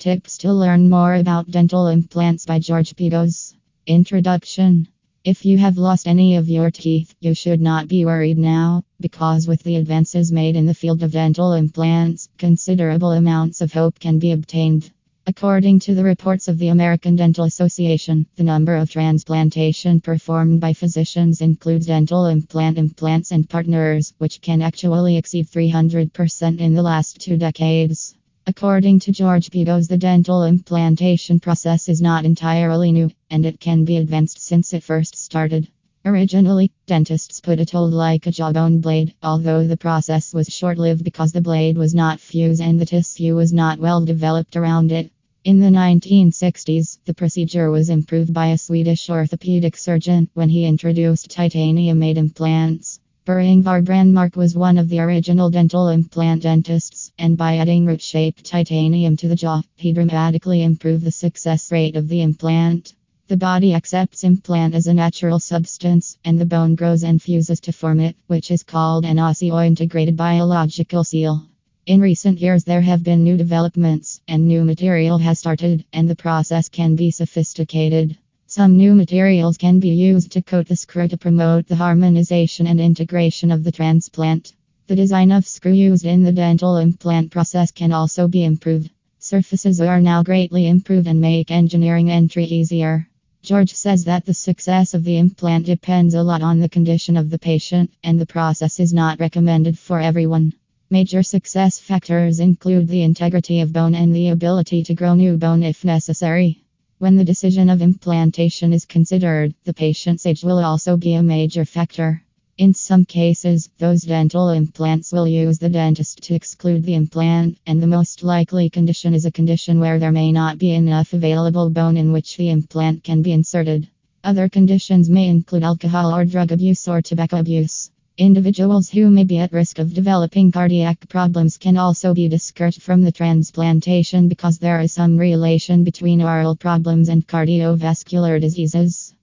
Tips to learn more about dental implants by George Pigos. Introduction. If you have lost any of your teeth, you should not be worried now, because with the advances made in the field of dental implants, considerable amounts of hope can be obtained. According to the reports of the American Dental Association, the number of transplantation performed by physicians includes dental implants and partners, which can actually exceed 300% in the last 2 decades. According to George Pigos, the dental implantation process is not entirely new, and it can be advanced since it first started. Originally, dentists put a tool like a jawbone blade, although the process was short-lived because the blade was not fused and the tissue was not well developed around it. In the 1960s, the procedure was improved by a Swedish orthopedic surgeon when he introduced titanium-made implants. Ingvar Brandmark was one of the original dental implant dentists, and by adding root-shaped titanium to the jaw, he dramatically improved the success rate of the implant. The body accepts implant as a natural substance, and the bone grows and fuses to form it, which is called an osseointegrated biological seal. In recent years, there have been new developments, and new material has started, and the process can be sophisticated. Some new materials can be used to coat the screw to promote the harmonization and integration of the transplant. The design of screw used in the dental implant process can also be improved. Surfaces are now greatly improved and make engineering entry easier. George says that the success of the implant depends a lot on the condition of the patient, and the process is not recommended for everyone. Major success factors include the integrity of bone and the ability to grow new bone if necessary. When the decision of implantation is considered, the patient's age will also be a major factor. In some cases, those dental implants will use the dentist to exclude the implant, and the most likely condition is a condition where there may not be enough available bone in which the implant can be inserted. Other conditions may include alcohol or drug abuse or tobacco abuse. Individuals who may be at risk of developing cardiac problems can also be discouraged from the transplantation because there is some relation between oral problems and cardiovascular diseases.